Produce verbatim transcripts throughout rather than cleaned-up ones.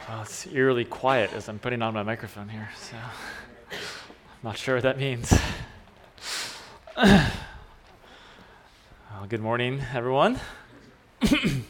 Well, it's eerily quiet as I'm putting on my microphone here, so I'm not sure what that means. Well, good morning, everyone. Hopefully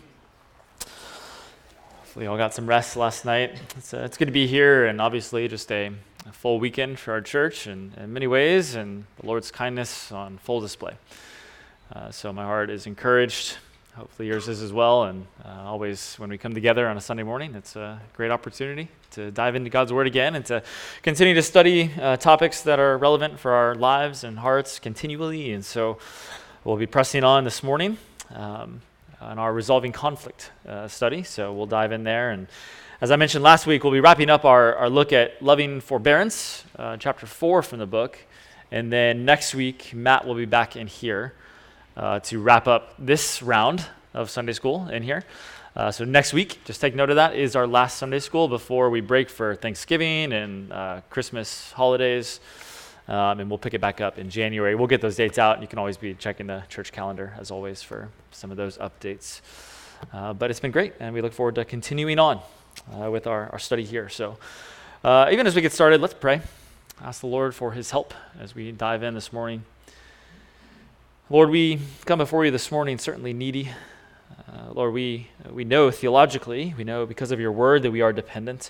you all got some rest last night. It's, uh, it's good to be here, and obviously just a, a full weekend for our church in, in many ways, and the Lord's kindness on full display. Uh, so my heart is encouraged. Hopefully yours is as well, and uh, always when we come together on a Sunday morning, it's a great opportunity to dive into God's Word again and to continue to study uh, topics that are relevant for our lives and hearts continually. And so we'll be pressing on this morning um, on our Resolving Conflict uh, study, so we'll dive in there. And as I mentioned last week, we'll be wrapping up our, our look at Loving Forbearance, uh, chapter four from the book, and then next week, Matt will be back in here Uh, to wrap up this round of Sunday school in here. Uh, so next week, just take note of that, is our last Sunday school before we break for Thanksgiving and uh, Christmas holidays, um, and we'll pick it back up in January. We'll get those dates out, and you can always be checking the church calendar, as always, for some of those updates. Uh, but it's been great, and we look forward to continuing on uh, with our, our study here. So uh, even as we get started, let's pray. Ask the Lord for his help as we dive in this morning. Lord, we come before you this morning certainly needy. Uh, Lord, we we know theologically, we know because of your word that we are dependent.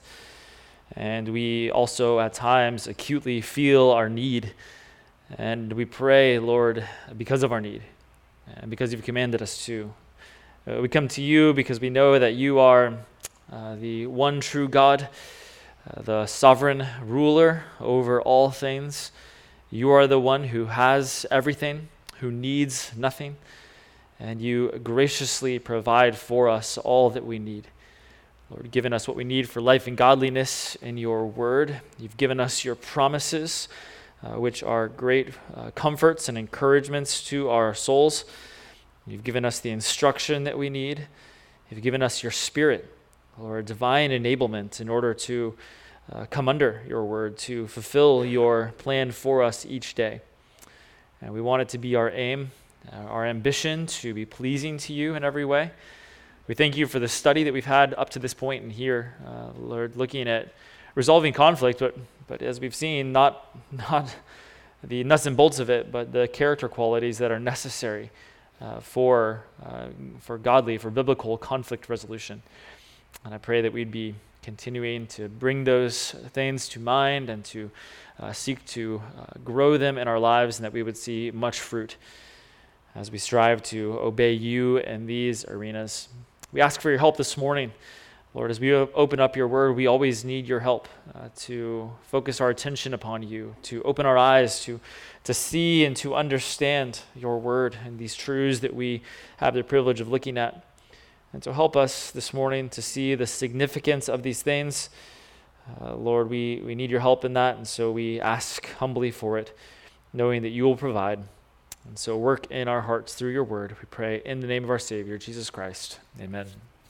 And we also at times acutely feel our need. And we pray, Lord, because of our need and because you've commanded us to. Uh, we come to you because we know that you are uh, the one true God, uh, the sovereign ruler over all things. You are the one who has everything, who needs nothing, and you graciously provide for us all that we need. Lord, given us what we need for life and godliness in your word. You've given us your promises, uh, which are great uh, comforts and encouragements to our souls. You've given us the instruction that we need. You've given us your spirit, Lord, divine enablement in order to uh, come under your word, to fulfill your plan for us each day. And we want it to be our aim, uh, our ambition to be pleasing to you in every way. We thank you for the study that we've had up to this point in here, uh, Lord, looking at resolving conflict, but but as we've seen, not not the nuts and bolts of it, but the character qualities that are necessary uh, for uh, for godly, for biblical conflict resolution. And I pray that we'd be continuing to bring those things to mind and to Uh, seek to uh, grow them in our lives, and that we would see much fruit as we strive to obey you in these arenas. We ask for your help this morning. Lord, as we open up your word, we always need your help uh, to focus our attention upon you, to open our eyes, to, to see and to understand your word and these truths that we have the privilege of looking at. And to help us this morning to see the significance of these things. Uh, Lord, we, we need your help in that, and so we ask humbly for it, knowing that you will provide. And so work in our hearts through your word, we pray in the name of our Savior, Jesus Christ. Amen.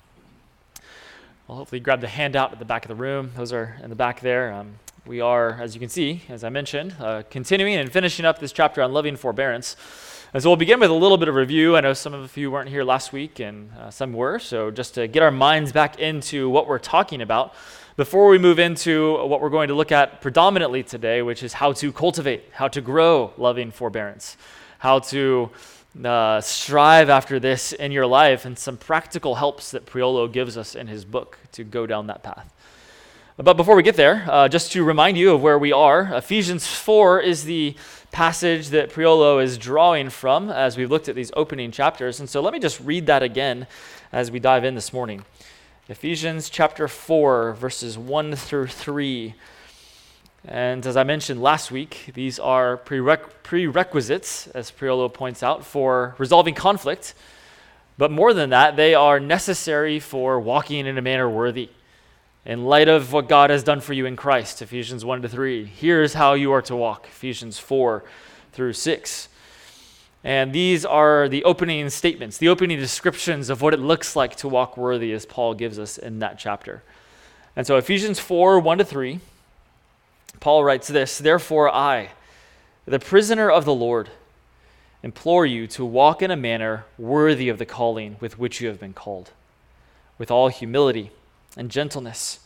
Well, hopefully grab the handout at the back of the room. Those are in the back there. Um, we are, as you can see, as I mentioned, uh, continuing and finishing up this chapter on loving forbearance. And so we'll begin with a little bit of review. I know some of you weren't here last week, and uh, some were, so just to get our minds back into what we're talking about before we move into what we're going to look at predominantly today, which is how to cultivate, how to grow loving forbearance, how to uh, strive after this in your life, and some practical helps that Priolo gives us in his book to go down that path. But before we get there, uh, just to remind you of where we are, Ephesians four is the passage that Priolo is drawing from as we looked at these opening chapters. And so let me just read that again as we dive in this morning. Ephesians chapter four, verses one through three. And as I mentioned last week, these are prereq- prerequisites, as Priolo points out, for resolving conflict. But more than that, they are necessary for walking in a manner worthy. In light of what God has done for you in Christ, Ephesians one to three. Here's how you are to walk, Ephesians four through six. And these are the opening statements, the opening descriptions of what it looks like to walk worthy, as Paul gives us in that chapter. And so Ephesians four, one to three, Paul writes this, "Therefore I, the prisoner of the Lord, implore you to walk in a manner worthy of the calling with which you have been called, with all humility and gentleness,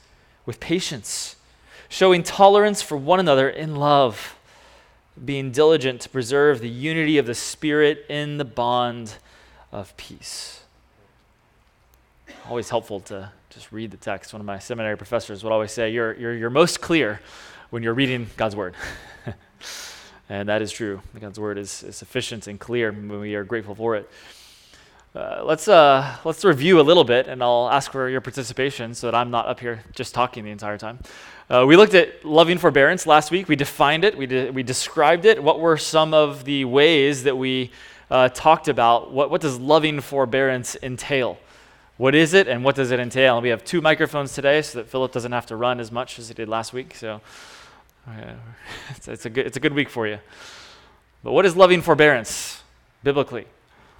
with patience, showing tolerance for one another in love, being diligent to preserve the unity of the Spirit in the bond of peace. Always helpful to just read the text. One of my seminary professors would always say, you're, you're, you're most clear when you're reading God's Word. And that is true. God's Word is, is sufficient and clear when we are grateful for it. Uh, let's uh, let's review a little bit, and I'll ask for your participation so that I'm not up here just talking the entire time. Uh, we looked at loving forbearance last week. We defined it. We de- we described it. What were some of the ways that we uh, talked about? What what does loving forbearance entail? What is it, and what does it entail? And we have two microphones today, so that Philip doesn't have to run as much as he did last week. So uh, it's, it's a good it's a good week for you. But what is loving forbearance biblically?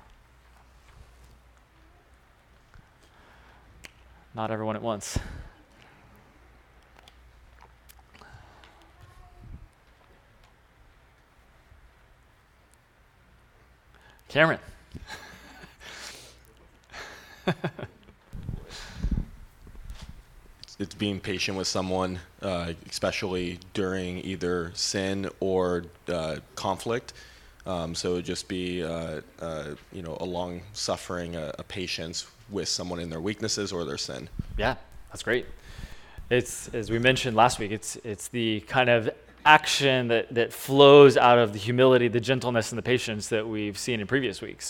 Not everyone at once. Cameron. It's being patient with someone, uh, especially during either sin or uh, conflict. Um, so it would just be, uh, uh, you know, a long suffering, a, a patience with someone in their weaknesses or their sin. Yeah, that's great. It's, as we mentioned last week, it's it's the kind of action that, that flows out of the humility, the gentleness, and the patience that we've seen in previous weeks.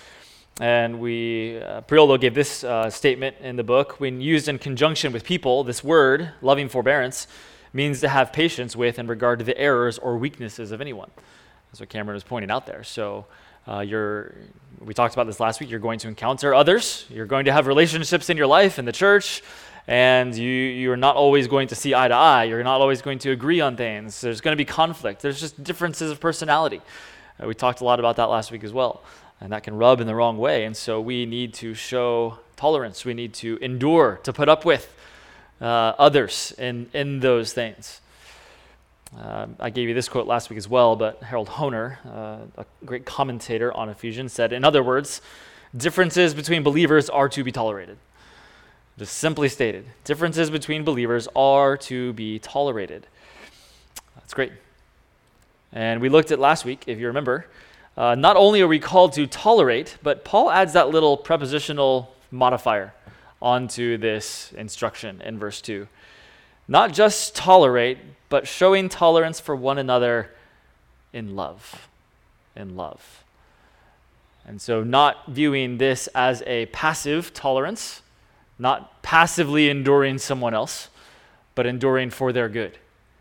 And we, uh, Priolo gave this uh, statement in the book: when used in conjunction with people, this word, loving forbearance, means to have patience with in regard to the errors or weaknesses of anyone. That's what Cameron was pointing out there. So uh, you're, we talked about this last week, you're going to encounter others, you're going to have relationships in your life, in the church, and you, you're not always going to see eye to eye. You're not always going to agree on things. There's going to be conflict. There's just differences of personality. Uh, we talked a lot about that last week as well, and that can rub in the wrong way. And so we need to show tolerance. We need to endure, to put up with uh, others in, in those things. Uh, I gave you this quote last week as well, but Harold Hoehner, uh, a great commentator on Ephesians, said, in other words, differences between believers are to be tolerated. Just simply stated, differences between believers are to be tolerated. That's great. And we looked at last week, if you remember, uh, not only are we called to tolerate, but Paul adds that little prepositional modifier onto this instruction in verse two. Not just tolerate, but showing tolerance for one another in love. In love. And so not viewing this as a passive tolerance, not passively enduring someone else, but enduring for their good.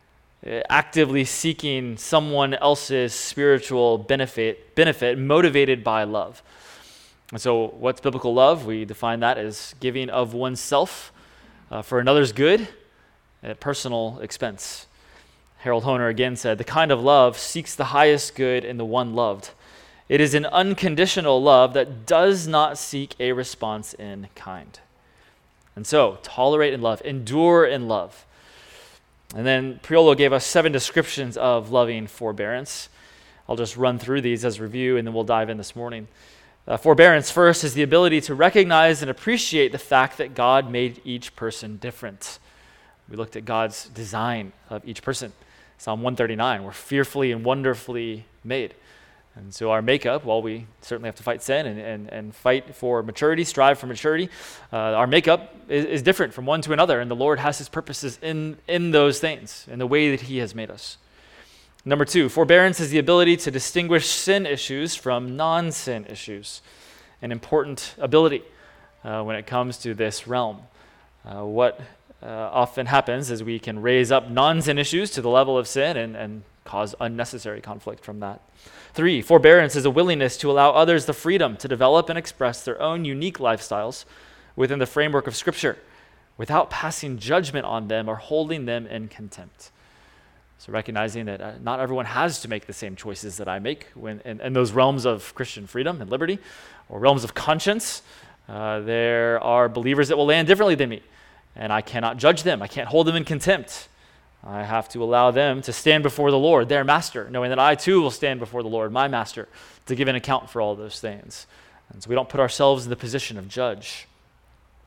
Actively seeking someone else's spiritual benefit, benefit motivated by love. And so what's biblical love? We define that as giving of oneself uh, for another's good at personal expense. Harold Hoehner again said, the kind of love seeks the highest good in the one loved. It is an unconditional love that does not seek a response in kind. And so, tolerate in love, endure in love. And then Priolo gave us seven descriptions of loving forbearance. I'll just run through these as review, and then we'll dive in this morning. Uh, forbearance, first, is the ability to recognize and appreciate the fact that God made each person different. We looked at God's design of each person. Psalm one thirty-nine, we're fearfully and wonderfully made. And so our makeup, while we certainly have to fight sin and, and, and fight for maturity, strive for maturity, uh, our makeup is, is different from one to another, and the Lord has his purposes in, in those things, in the way that he has made us. Number two, forbearance is the ability to distinguish sin issues from non-sin issues, an important ability uh, when it comes to this realm. Uh, what Uh, often happens is we can raise up non-sin issues to the level of sin and, and cause unnecessary conflict from that. Three, forbearance is a willingness to allow others the freedom to develop and express their own unique lifestyles within the framework of Scripture without passing judgment on them or holding them in contempt. So recognizing that uh, not everyone has to make the same choices that I make when in, in those realms of Christian freedom and liberty or realms of conscience. Uh, there are believers that will land differently than me. And I cannot judge them. I can't hold them in contempt. I have to allow them to stand before the Lord, their master, knowing that I too will stand before the Lord, my master, to give an account for all those things. And so we don't put ourselves in the position of judge.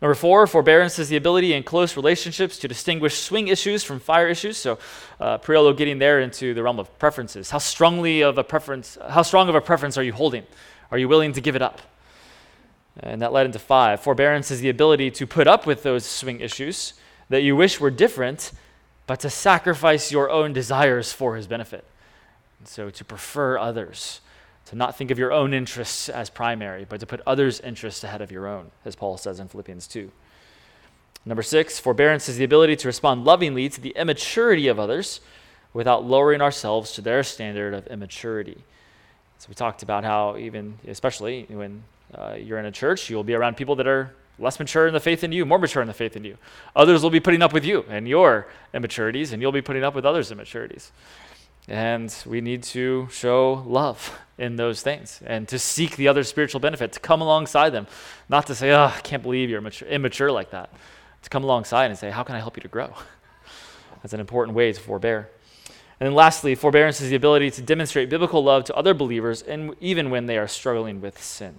Number four, forbearance is the ability in close relationships to distinguish swing issues from fire issues. So uh, Priolo getting there into the realm of preferences. How strongly of a preference, how strong of a preference are you holding? Are you willing to give it up? And that led into five. Forbearance is the ability to put up with those swing issues that you wish were different, but to sacrifice your own desires for his benefit. And so to prefer others, to not think of your own interests as primary, but to put others' interests ahead of your own, as Paul says in Philippians two. Number six, forbearance is the ability to respond lovingly to the immaturity of others without lowering ourselves to their standard of immaturity. So we talked about how even, especially when uh, you're in a church, you'll be around people that are less mature in the faith than you, more mature in the faith than you. Others will be putting up with you and your immaturities, and you'll be putting up with others' immaturities. And we need to show love in those things and to seek the other spiritual benefit, to come alongside them, not to say, oh, I can't believe you're mature, immature like that. To come alongside and say, how can I help you to grow? That's an important way to forbear. And then lastly, forbearance is the ability to demonstrate biblical love to other believers, and even when they are struggling with sin.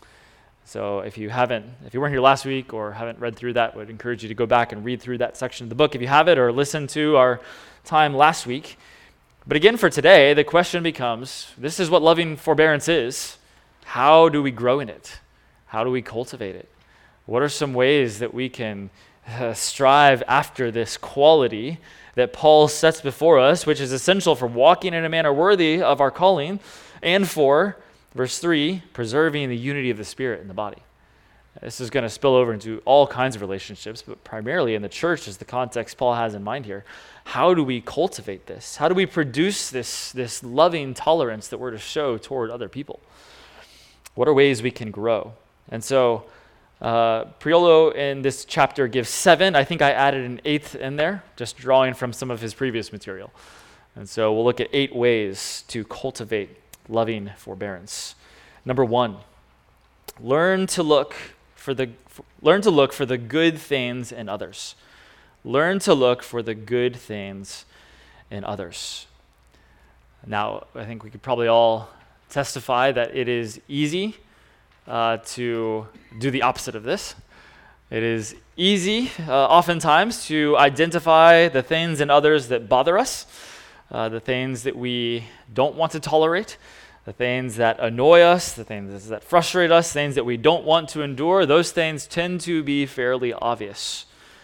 So if you haven't, if you weren't here last week or haven't read through that, I would encourage you to go back and read through that section of the book if you have it, or listen to our time last week. But again, for today, the question becomes, this is what loving forbearance is. How do we grow in it? How do we cultivate it? What are some ways that we can uh, strive after this quality that Paul sets before us, which is essential for walking in a manner worthy of our calling, and for, verse three, preserving the unity of the Spirit in the body? This is going to spill over into all kinds of relationships, but primarily in the church is the context Paul has in mind here. How do we cultivate this? How do we produce this, this loving tolerance that we're to show toward other people? What are ways we can grow? And so uh, Priolo in this chapter gives seven. I think I added an eighth in there, just drawing from some of his previous material. And so we'll look at eight ways to cultivate loving forbearance. Number one, learn to look for the learn to look for the good things in others. Learn to look for the good things in others. Now, I think we could probably all testify that it is easy uh, to do the opposite of this. It is easy, uh, oftentimes, to identify the things in others that bother us, uh, the things that we don't want to tolerate, the things that annoy us, the things that frustrate us, things that we don't want to endure. Those things tend to be fairly obvious.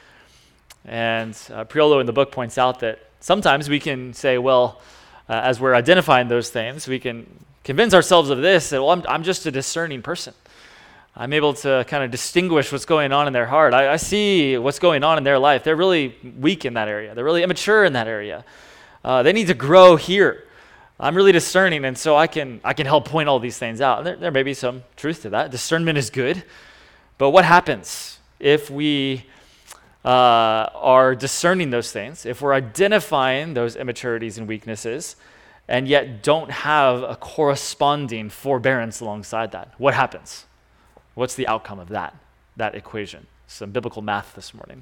And uh, Priolo in the book points out that sometimes we can say, well, uh, as we're identifying those things, we can convince ourselves of this, that, well, I'm, I'm just a discerning person. I'm able to kind of distinguish what's going on in their heart. I, I see what's going on in their life. They're really weak in that area. They're really immature in that area. Uh, they need to grow here. I'm really discerning, and so I can I can help point all these things out. There, there may be some truth to that. Discernment is good. But what happens if we uh, are discerning those things, if we're identifying those immaturities and weaknesses, and yet don't have a corresponding forbearance alongside that? What happens? What's the outcome of that, that equation? Some biblical math this morning.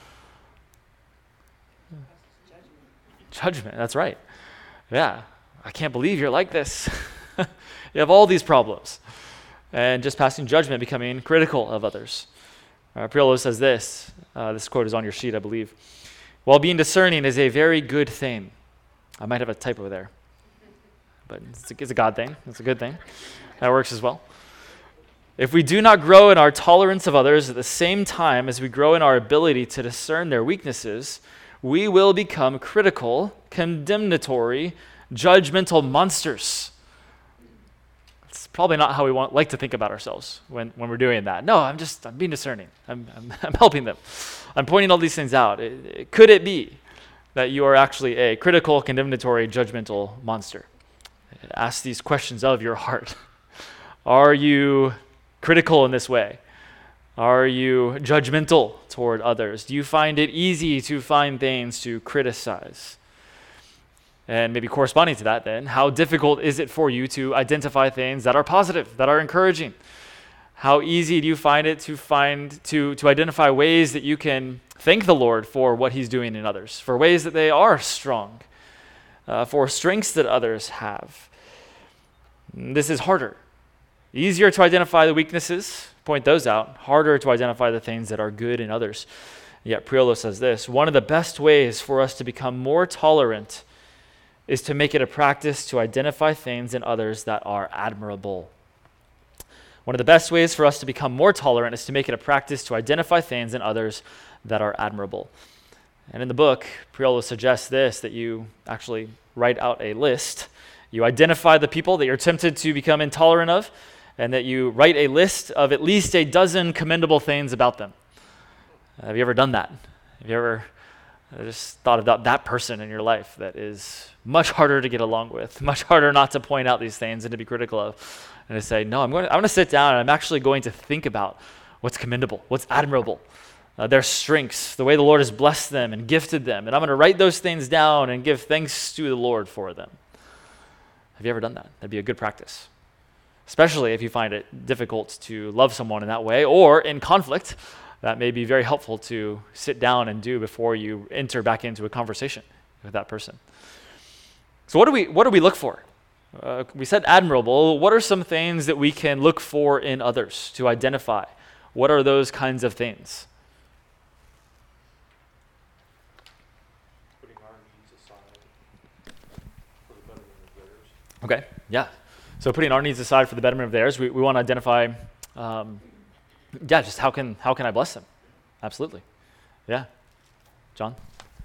Judgment. Judgment, that's right. Yeah. I can't believe you're like this. You have all these problems. And just passing judgment, becoming critical of others. Uh, Priolo says this. Uh, this quote is on your sheet, I believe. While being discerning is a very good thing. I might have a typo there. But it's a, it's a God thing. It's a good thing. That works as well. If we do not grow in our tolerance of others at the same time as we grow in our ability to discern their weaknesses, we will become critical, condemnatory, judgmental monsters. It's probably not how we want like to think about ourselves when, when we're doing that. No, I'm just I'm being discerning. I'm I'm, I'm helping them. I'm pointing all these things out. It, it, could it be that you are actually a critical, condemnatory, judgmental monster? Ask these questions of your heart. Are you critical in this way? Are you judgmental toward others? Do you find it easy to find things to criticize? And maybe corresponding to that then, how difficult is it for you to identify things that are positive, that are encouraging? How easy do you find it to find to, to identify ways that you can thank the Lord for what he's doing in others, for ways that they are strong, uh, for strengths that others have? This is harder. Easier to identify the weaknesses, point those out, harder to identify the things that are good in others. Yet Priolo says this: one of the best ways for us to become more tolerant is to make it a practice to identify things in others that are admirable. One of the best ways for us to become more tolerant is to make it a practice to identify things in others that are admirable. And in the book, Priolo suggests this, that you actually write out a list. You identify the people that you're tempted to become intolerant of, and that you write a list of at least a dozen commendable things about them. Have you ever done that? Have you ever just thought about that person in your life that is much harder to get along with, much harder not to point out these things and to be critical of, and to say, no, I'm going to, I'm going to sit down and I'm actually going to think about what's commendable, what's admirable, uh, their strengths, the way the Lord has blessed them and gifted them, and I'm going to write those things down and give thanks to the Lord for them. Have you ever done that? That'd be a good practice, especially if you find it difficult to love someone in that way or in conflict. That may be very helpful to sit down and do before you enter back into a conversation with that person. So what do we what do we look for? Uh, we said admirable. What are some things that we can look for in others to identify? What are those kinds of things? Putting our needs aside for the betterment of theirs. Okay, yeah. So putting our needs aside for the betterment of theirs, we, we want to identify um, Yeah, just how can how can I bless them? Absolutely. Yeah. John?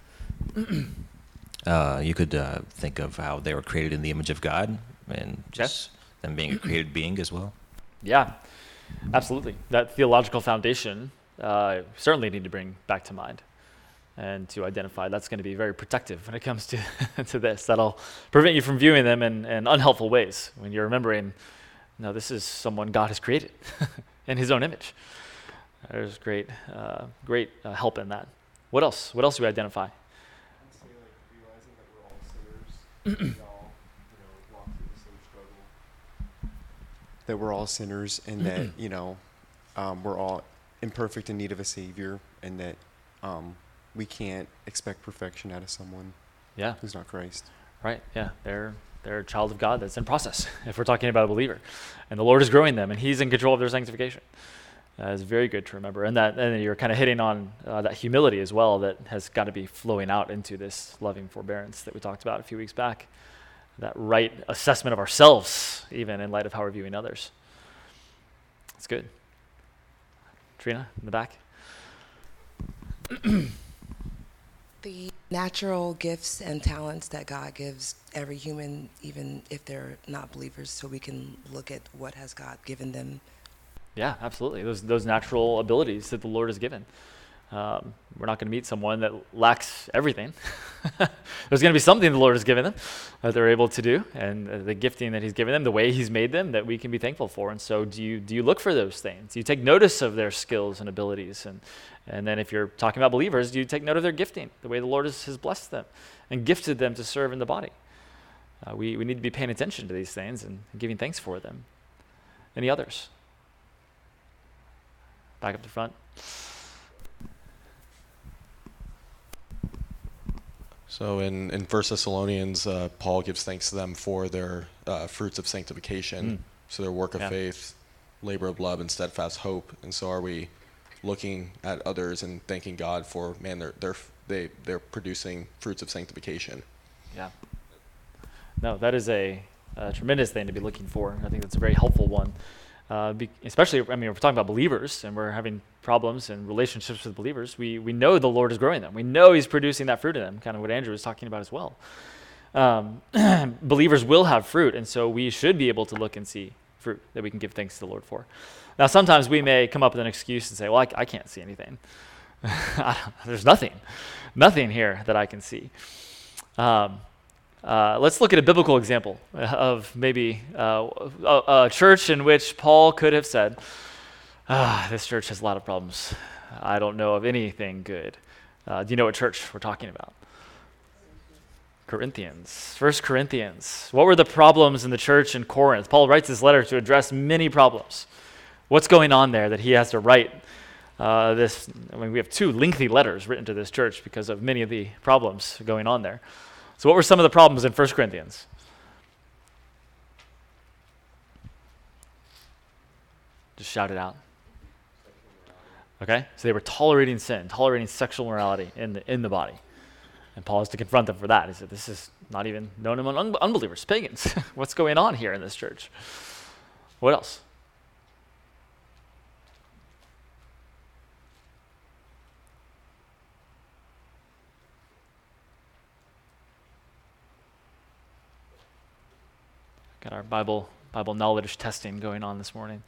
Uh, you could uh, think of how they were created in the image of God and just them being a created being as well. Yeah, absolutely. That theological foundation uh, certainly need to bring back to mind and to identify. That's going to be very protective when it comes to, to this. That'll prevent you from viewing them in, in unhelpful ways when you're remembering, no, this is someone God has created in his own image. There's great uh, great uh, help in that. What else? What else do we identify? I'd say like realizing that we're all sinners. We all, you know, walk through the same struggle. That we're all sinners, and that you know, um, we're all imperfect in need of a savior, and that um, we can't expect perfection out of someone Yeah. who's not Christ. Right, yeah, they're they're a child of God that's in process, if we're talking about a believer. And the Lord is growing them, and he's in control of their sanctification. That is very good to remember. And that and you're kind of hitting on uh, that humility as well that has got to be flowing out into this loving forbearance that we talked about a few weeks back. That right assessment of ourselves, even in light of how we're viewing others. That's good. Trina, in the back. The natural gifts and talents that God gives every human, even if they're not believers, so we can look at what has God given them. Yeah, absolutely. Those those natural abilities that the Lord has given. Um, we're not going to meet someone that lacks everything. There's going to be something the Lord has given them that they're able to do, and uh, the gifting that he's given them, the way he's made them, that we can be thankful for. And so do you do you look for those things? Do you take notice of their skills and abilities? And and then if you're talking about believers, do you take note of their gifting, the way the Lord has, has blessed them and gifted them to serve in the body? Uh, we, we need to be paying attention to these things and giving thanks for them. Any others? Back up to front. So in, in First Thessalonians, uh, Paul gives thanks to them for their uh, fruits of sanctification. Mm. So their work of Yeah. faith, labor of love, and steadfast hope. And so are we looking at others and thanking God for, man, they're, they're, they, they're producing fruits of sanctification. Yeah. No, that is a, a tremendous thing to be looking for. I think that's a very helpful one. Uh, be, especially, I mean, we're talking about believers and we're having problems and relationships with believers. We we know the Lord is growing them. We know he's producing that fruit in them, kind of what Andrew was talking about as well. Um, believers will have fruit, and so we should be able to look and see fruit that we can give thanks to the Lord for. Now, sometimes we may come up with an excuse and say, well, I, I can't see anything. There's nothing, nothing here that I can see. Um, Uh, let's look at a biblical example of maybe uh, a, a church in which Paul could have said, ah, this church has a lot of problems. I don't know of anything good. Uh, do you know what church we're talking about? Corinthians, First Corinthians. What were the problems in the church in Corinth? Paul writes this letter to address many problems. What's going on there that he has to write uh, this? I mean, we have two lengthy letters written to this church because of many of the problems going on there. So what were some of the problems in First Corinthians? Just shout it out. Okay? So they were tolerating sin, tolerating sexual morality in the, in the body. And Paul has to confront them for that. He said, this is not even known among un- unbelievers, pagans. What's going on here in this church? What else? Got our Bible Bible knowledge testing going on this morning.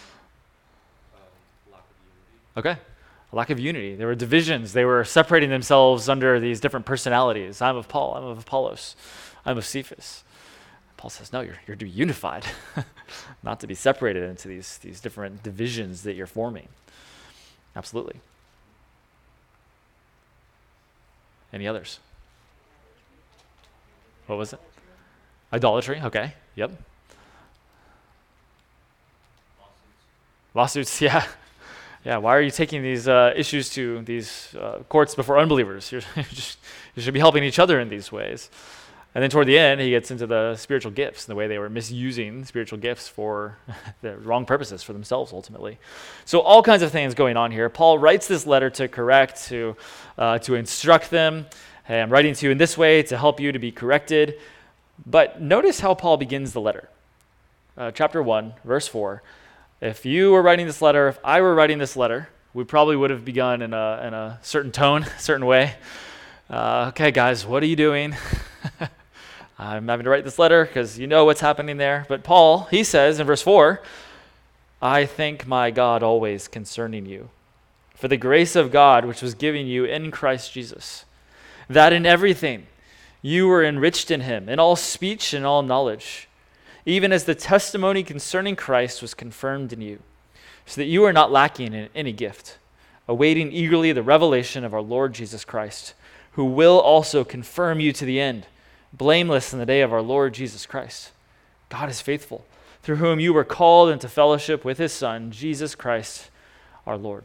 Um, lack of unity. Okay. A lack of unity. There were divisions. They were separating themselves under these different personalities. I'm of Paul. I'm of Apollos. I'm of Cephas. Paul says, no, you're, you're to be unified, not to be separated into these, these different divisions that you're forming. Absolutely. Any others? What was it? Idolatry. Okay. Yep. Lawsuits. Yeah. Yeah. Why are you taking these uh, issues to these uh, courts before unbelievers? You're just, you should be helping each other in these ways. And then toward the end, he gets into the spiritual gifts, the way they were misusing spiritual gifts for the wrong purposes for themselves, ultimately. So all kinds of things going on here. Paul writes this letter to correct, to uh, to instruct them. Hey, I'm writing to you in this way to help you to be corrected. But notice how Paul begins the letter. Uh, chapter one, verse four. If you were writing this letter, if I were writing this letter, we probably would have begun in a in a certain tone, a certain way. Uh, okay, guys, what are you doing? I'm having to write this letter because you know what's happening there. But Paul, he says in verse four, I thank my God always concerning you, for the grace of God which was given you in Christ Jesus, that in everything you were enriched in him, in all speech and all knowledge, even as the testimony concerning Christ was confirmed in you, so that you are not lacking in any gift, awaiting eagerly the revelation of our Lord Jesus Christ, who will also confirm you to the end, blameless in the day of our Lord Jesus Christ. God is faithful, through whom you were called into fellowship with his Son, Jesus Christ, our Lord.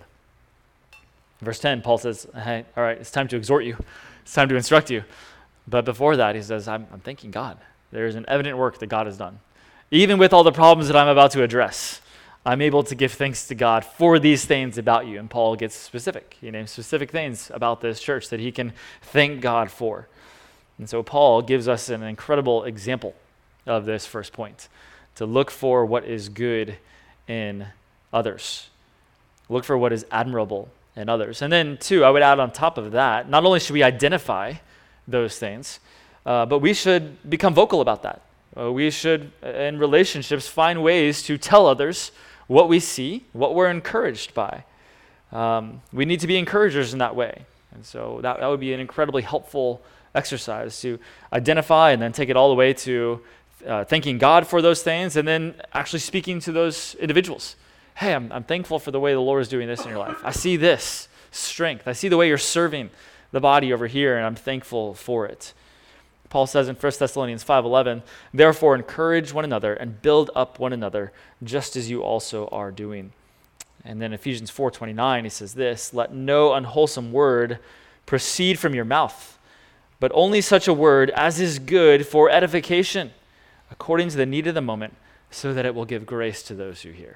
Verse ten, Paul says, hey, all right, it's time to exhort you. It's time to instruct you. But before that, he says, I'm, I'm thanking God. There is an evident work that God has done. Even with all the problems that I'm about to address, I'm able to give thanks to God for these things about you. And Paul gets specific. He names specific things about this church that he can thank God for. And so Paul gives us an incredible example of this first point, to look for what is good in others. Look for what is admirable in others. And then, two, I would add on top of that, not only should we identify those things, uh, but we should become vocal about that. Uh, we should, in relationships, find ways to tell others what we see, what we're encouraged by. Um, we need to be encouragers in that way. And so that, that would be an incredibly helpful exercise to identify and then take it all the way to uh, thanking God for those things and then actually speaking to those individuals. Hey, I'm, I'm thankful for the way the Lord is doing this in your life. I see this strength. I see the way you're serving the body over here, and I'm thankful for it. Paul says in First Thessalonians five eleven, therefore encourage one another and build up one another, just as you also are doing. And then Ephesians four twenty-nine, he says this, let no unwholesome word proceed from your mouth, but only such a word as is good for edification, according to the need of the moment, so that it will give grace to those who hear.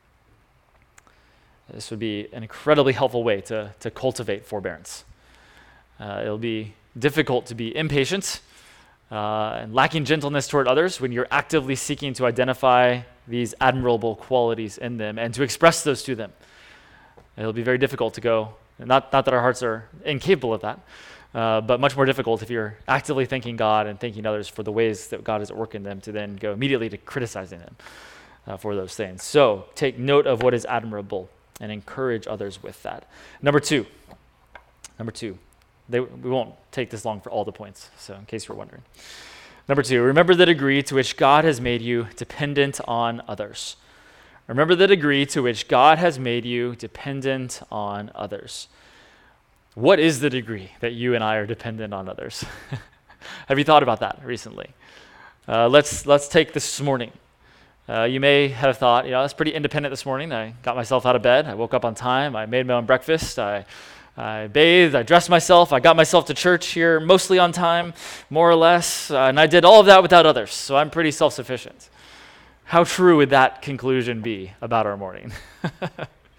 This would be an incredibly helpful way to, to cultivate forbearance. Uh, it'll be difficult to be impatient uh, and lacking gentleness toward others when you're actively seeking to identify these admirable qualities in them and to express those to them. It'll be very difficult to go, not, not that our hearts are incapable of that, uh, but much more difficult if you're actively thanking God and thanking others for the ways that God is at work in them to then go immediately to criticizing them uh, for those things. So take note of what is admirable and encourage others with that. Number two, number two, They, we won't take this long for all the points, so in case you're wondering. Number two, remember the degree to which God has made you dependent on others. Remember the degree to which God has made you dependent on others. What is the degree that you and I are dependent on others? Have you thought about that recently? Uh, let's let's take this morning. Uh, you may have thought, you know, I was pretty independent this morning. I got myself out of bed. I woke up on time. I made my own breakfast. I I bathed, I dressed myself, I got myself to church here mostly on time, more or less, uh, and I did all of that without others, so I'm pretty self-sufficient. How true would that conclusion be about our morning?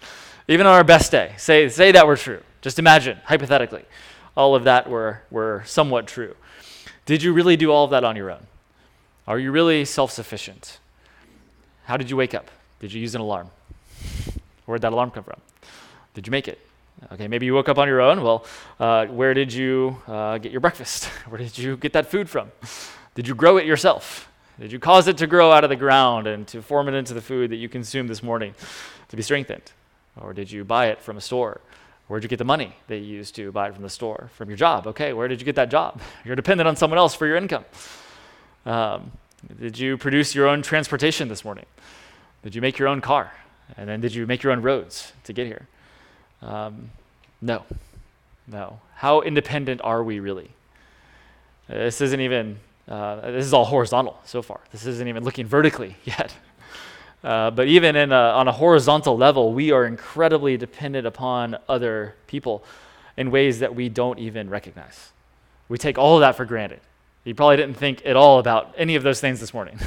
Even on our best day, say, say that were true. Just imagine, hypothetically, all of that were, were somewhat true. Did you really do all of that on your own? Are you really self-sufficient? How did you wake up? Did you use an alarm? Where did that alarm come from? Did you make it? Okay, maybe you woke up on your own. Well, uh, where did you uh, get your breakfast? Where did you get that food from? Did you grow it yourself? Did you cause it to grow out of the ground and to form it into the food that you consumed this morning to be strengthened? Or did you buy it from a store? Where did you get the money that you used to buy it from the store? From your job. Okay, where did you get that job? You're dependent on someone else for your income. Um, did you produce your own transportation this morning? Did you make your own car? And then did you make your own roads to get here? Um, no, no. How independent are we really? This isn't even, uh, this is all horizontal so far. This isn't even looking vertically yet. Uh, but even in a, on a horizontal level, we are incredibly dependent upon other people in ways that we don't even recognize. We take all of that for granted. You probably didn't think at all about any of those things this morning.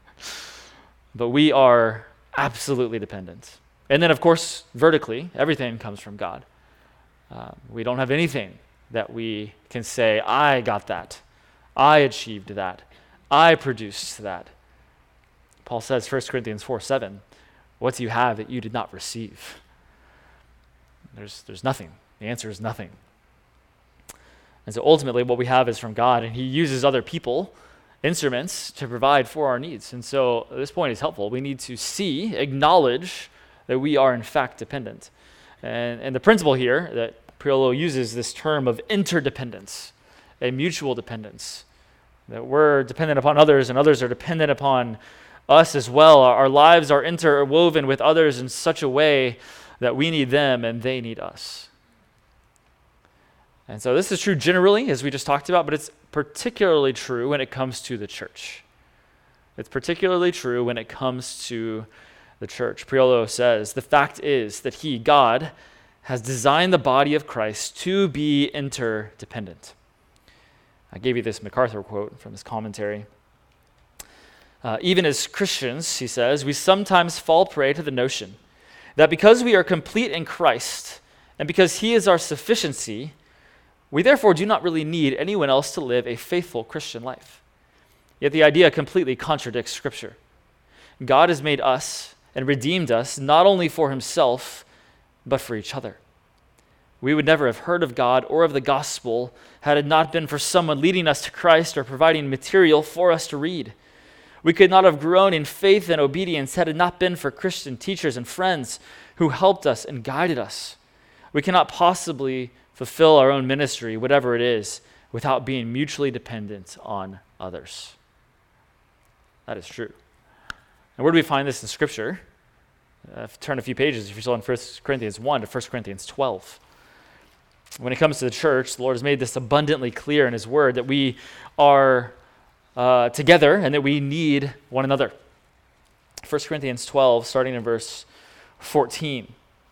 But we are absolutely dependent. And then, of course, vertically, everything comes from God. Uh, we don't have anything that we can say, I got that. I achieved that. I produced that. Paul says, First Corinthians four seven, what do you have that you did not receive? There's, there's nothing. The answer is nothing. And so ultimately what we have is from God, and he uses other people, instruments, to provide for our needs. And so this point is helpful. We need to see, acknowledge that we are in fact dependent. And, and the principle here that Priolo uses this term of interdependence, a mutual dependence, that we're dependent upon others and others are dependent upon us as well. Our, our lives are interwoven with others in such a way that we need them and they need us. And so this is true generally, as we just talked about, but it's particularly true when it comes to the church. It's particularly true when it comes to the church. Priolo says, the fact is that he, God, has designed the body of Christ to be interdependent. I gave you this MacArthur quote from his commentary. Uh, even as Christians, he says, we sometimes fall prey to the notion that because we are complete in Christ and because he is our sufficiency, we therefore do not really need anyone else to live a faithful Christian life. Yet the idea completely contradicts Scripture. God has made us and redeemed us not only for himself, but for each other. We would never have heard of God or of the gospel had it not been for someone leading us to Christ or providing material for us to read. We could not have grown in faith and obedience had it not been for Christian teachers and friends who helped us and guided us. We cannot possibly fulfill our own ministry, whatever it is, without being mutually dependent on others. That is true. And where do we find this in Scripture? Uh, turn a few pages, if you're still in First Corinthians one, to First Corinthians twelve. When it comes to the church, the Lord has made this abundantly clear in his word that we are uh, together and that we need one another. First Corinthians twelve, starting in verse fourteen.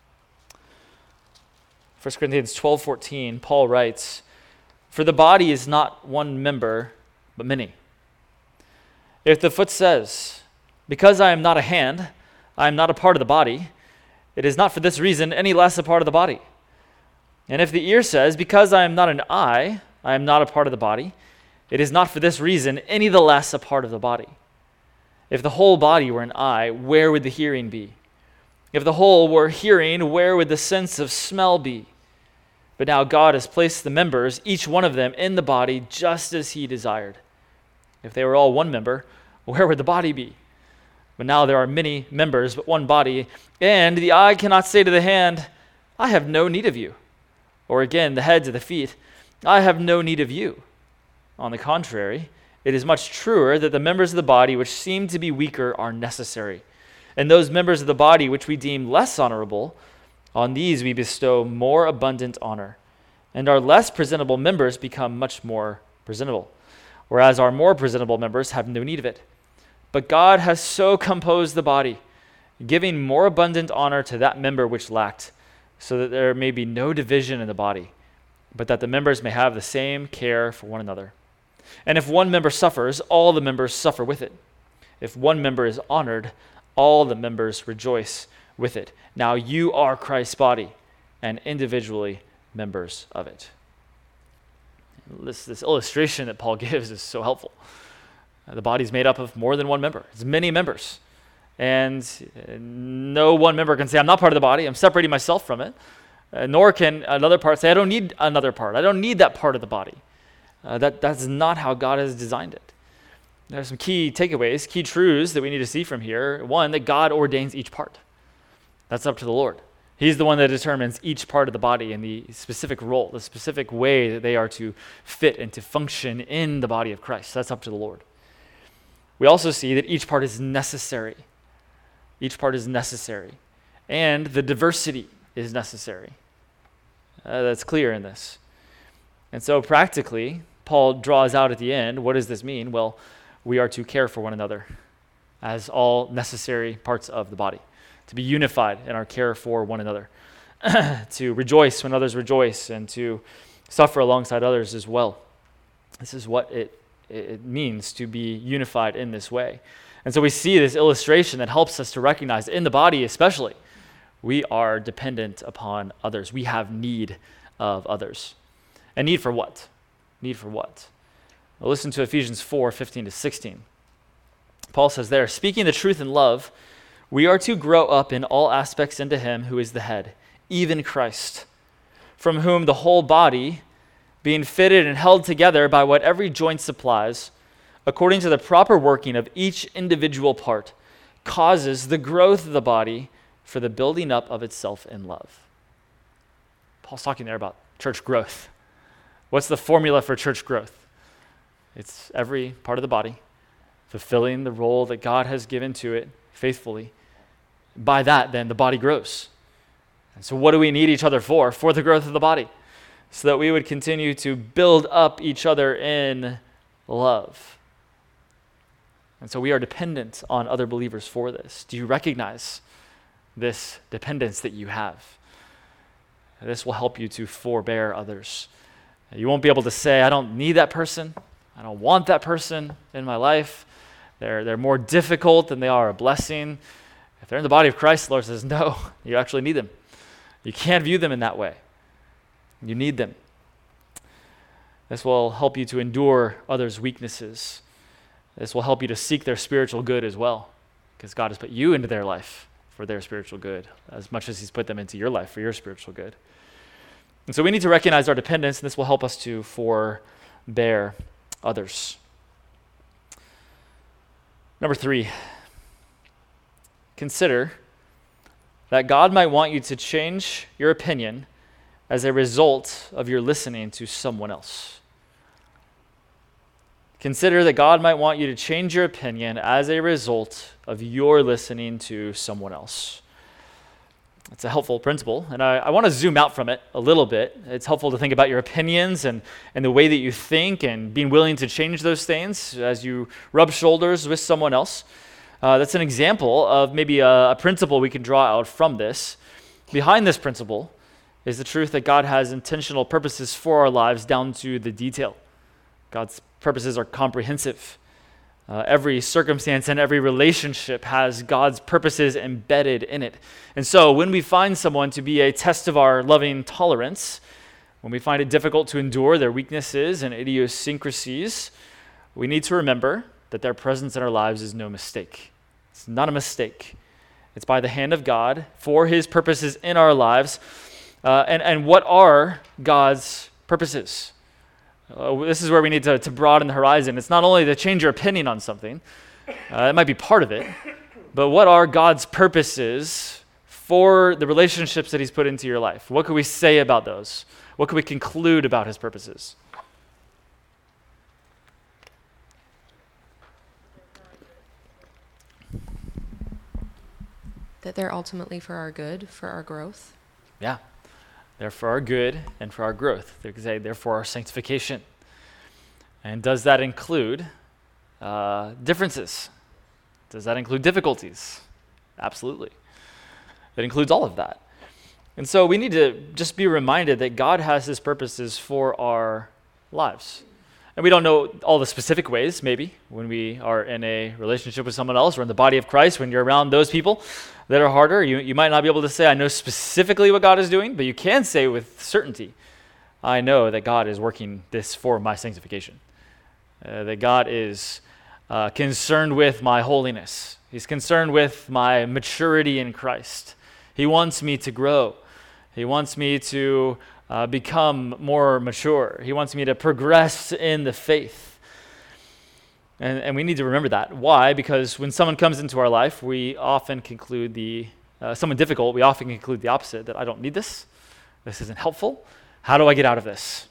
First Corinthians twelve fourteen, Paul writes, "For the body is not one member, but many. If the foot says, 'Because I am not a hand, I am not a part of the body,' it is not for this reason any less a part of the body. And if the ear says, 'Because I am not an eye, I am not a part of the body,' it is not for this reason any the less a part of the body. If the whole body were an eye, where would the hearing be? If the whole were hearing, where would the sense of smell be? But now God has placed the members, each one of them, in the body just as he desired. If they were all one member, where would the body be? But now there are many members, but one body. And the eye cannot say to the hand, 'I have no need of you.' Or again, the head to the feet, 'I have no need of you.' On the contrary, it is much truer that the members of the body which seem to be weaker are necessary. And those members of the body which we deem less honorable, on these we bestow more abundant honor. And our less presentable members become much more presentable, whereas our more presentable members have no need of it. But God has so composed the body, giving more abundant honor to that member which lacked, so that there may be no division in the body, but that the members may have the same care for one another. And if one member suffers, all the members suffer with it. If one member is honored, all the members rejoice with it. Now you are Christ's body and individually members of it. This, this illustration that Paul gives is so helpful. Uh, the body is made up of more than one member. It's many members. And uh, no one member can say, I'm not part of the body. I'm separating myself from it. Uh, nor can another part say, I don't need another part. I don't need that part of the body. Uh, that, that's not how God has designed it. There are some key takeaways, key truths that we need to see from here. One, that God ordains each part. That's up to the Lord. He's the one that determines each part of the body and the specific role, the specific way that they are to fit and to function in the body of Christ. That's up to the Lord. We also see that each part is necessary. Each part is necessary. And the diversity is necessary. Uh, that's clear in this. And so practically, Paul draws out at the end, what does this mean? Well, we are to care for one another as all necessary parts of the body, to be unified in our care for one another, to rejoice when others rejoice, and to suffer alongside others as well. This is what it, it means to be unified in this way. And so we see this illustration that helps us to recognize, in the body especially, we are dependent upon others. We have need of others. And need for what? Need for what? Well, listen to Ephesians four, fifteen to sixteen. Paul says there, speaking the truth in love, we are to grow up in all aspects into him who is the head, even Christ, from whom the whole body, being fitted and held together by what every joint supplies, according to the proper working of each individual part, causes the growth of the body for the building up of itself in love. Paul's talking there about church growth. What's the formula for church growth? It's every part of the body fulfilling the role that God has given to it faithfully. By that, then, the body grows. And so what do we need each other for? For the growth of the body, so that we would continue to build up each other in love. And so we are dependent on other believers for this. Do you recognize this dependence that you have? This will help you to forbear others. You won't be able to say, I don't need that person. I don't want that person in my life. They're, they're more difficult than they are a blessing. If they're in the body of Christ, the Lord says, no, you actually need them. You can't view them in that way. You need them. This will help you to endure others' weaknesses. This will help you to seek their spiritual good as well, because God has put you into their life for their spiritual good, as much as he's put them into your life for your spiritual good. And so we need to recognize our dependence, and this will help us to forbear others. Number three, consider that God might want you to change your opinion as a result of your listening to someone else. Consider that God might want you to change your opinion as a result of your listening to someone else. It's a helpful principle, and I, I want to zoom out from it a little bit. It's helpful to think about your opinions and, and the way that you think and being willing to change those things as you rub shoulders with someone else. Uh, that's an example of maybe a, a principle we can draw out from this. Behind this principle is the truth that God has intentional purposes for our lives down to the detail. God's purposes are comprehensive. Uh, every circumstance and every relationship has God's purposes embedded in it. And so when we find someone to be a test of our loving tolerance, when we find it difficult to endure their weaknesses and idiosyncrasies, we need to remember that their presence in our lives is no mistake. It's not a mistake. It's by the hand of God for his purposes in our lives. Uh, and, and what are God's purposes? Uh, this is where we need to, to broaden the horizon. It's not only to change your opinion on something. Uh, it might be part of it. But what are God's purposes for the relationships that he's put into your life? What can we say about those? What can we conclude about his purposes? That they're ultimately for our good, for our growth. Yeah. They're for our good and for our growth. They're, they're for our sanctification. And does that include uh, differences? Does that include difficulties? Absolutely. It includes all of that. And so we need to just be reminded that God has his purposes for our lives. And we don't know all the specific ways, maybe, when we are in a relationship with someone else or in the body of Christ, when you're around those people that are harder. You, you might not be able to say, I know specifically what God is doing, but you can say with certainty, I know that God is working this for my sanctification, uh, that God is uh, concerned with my holiness. He's concerned with my maturity in Christ. He wants me to grow. He wants me to uh, become more mature. He wants me to progress in the faith. And, and we need to remember that. Why? Because when someone comes into our life, we often conclude the, uh, someone difficult, we often conclude the opposite, that I don't need this. This isn't helpful. How do I get out of this?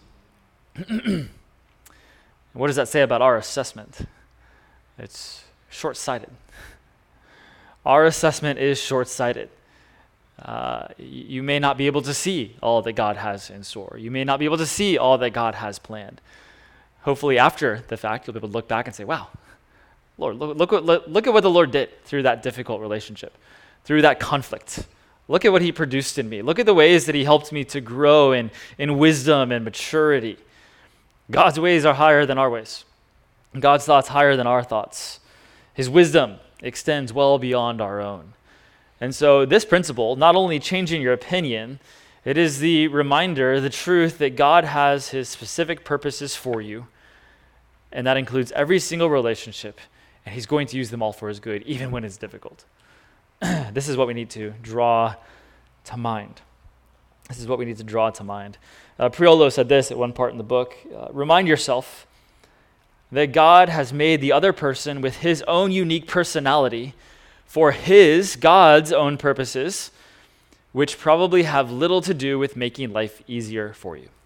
What does that say about our assessment? It's short-sighted. Our assessment is short-sighted. Uh, you may not be able to see all that God has in store. You may not be able to see all that God has planned. Hopefully after the fact, you'll be able to look back and say, wow, Lord, look, look, what, look at what the Lord did through that difficult relationship, through that conflict. Look at what he produced in me. Look at the ways that he helped me to grow in, in wisdom and maturity. God's ways are higher than our ways. God's thoughts higher than our thoughts. His wisdom extends well beyond our own. And so this principle, not only changing your opinion, it is the reminder, the truth that God has his specific purposes for you, and that includes every single relationship, and he's going to use them all for his good, even when it's difficult. This is what we need to draw to mind. This is what we need to draw to mind. Uh, Priolo said this at one part in the book, uh, remind yourself that God has made the other person with his own unique personality for his, God's own purposes, which probably have little to do with making life easier for you.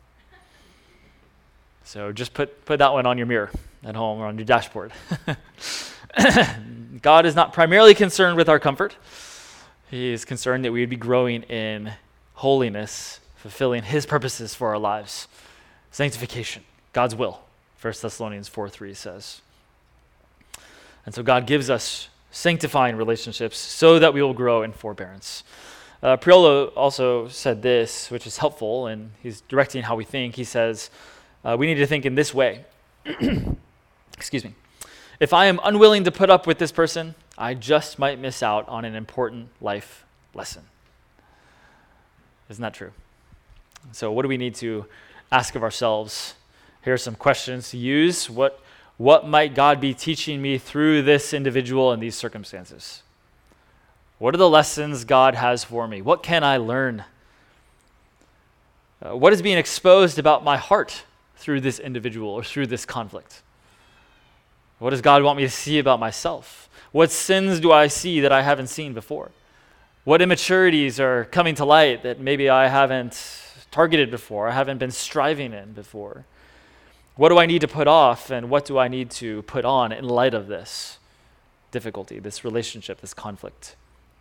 So just put, put that one on your mirror at home or on your dashboard. God is not primarily concerned with our comfort. He is concerned that we would be growing in holiness, fulfilling his purposes for our lives. Sanctification, God's will, First Thessalonians four three says. And so God gives us sanctifying relationships so that we will grow in forbearance. Uh, Priolo also said this, which is helpful, and he's directing how we think. He says, uh, we need to think in this way. Excuse me. If I am unwilling to put up with this person, I just might miss out on an important life lesson. Isn't that true? So what do we need to ask of ourselves? Here are some questions to use. What, what might God be teaching me through this individual and these circumstances? What are the lessons God has for me? What can I learn? Uh, what is being exposed about my heart through this individual or through this conflict? What does God want me to see about myself? What sins do I see that I haven't seen before? What immaturities are coming to light that maybe I haven't targeted before, I haven't been striving in before? What do I need to put off, and what do I need to put on in light of this difficulty, this relationship, this conflict?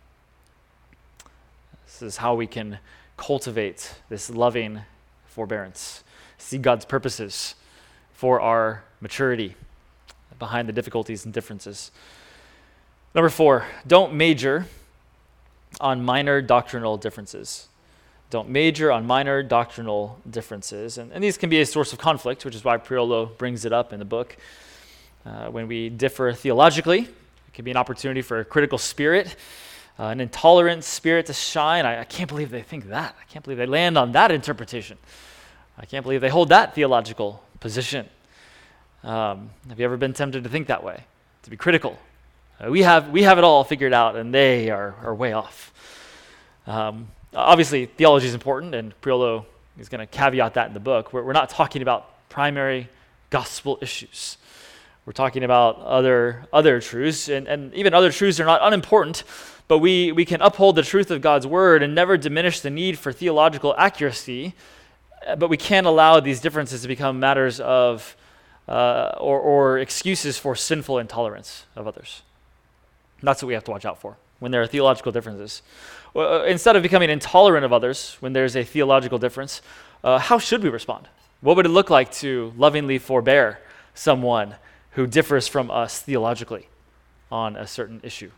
This is how we can cultivate this loving forbearance, see God's purposes for our maturity behind the difficulties and differences. Number four, don't major on minor doctrinal differences. Don't major on minor doctrinal differences. And, and these can be a source of conflict, which is why Priolo brings it up in the book. Uh, when we differ theologically, it can be an opportunity for a critical spirit, uh, an intolerant spirit to shine. I, I can't believe they think that. I can't believe they land on that interpretation. I can't believe they hold that theological position. Um, have you ever been tempted to think that way, to be critical? Uh, we have we have it all figured out, and they are, are way off. Um, obviously, theology is important, and Priolo is going to caveat that in the book. We're, we're not talking about primary gospel issues. We're talking about other other truths, and, and even other truths are not unimportant, but we, we can uphold the truth of God's word and never diminish the need for theological accuracy, but we can't allow these differences to become matters of Uh, or, or excuses for sinful intolerance of others. That's what we have to watch out for when there are theological differences. Well, instead of becoming intolerant of others when there's a theological difference, uh, how should we respond? What would it look like to lovingly forbear someone who differs from us theologically on a certain issue?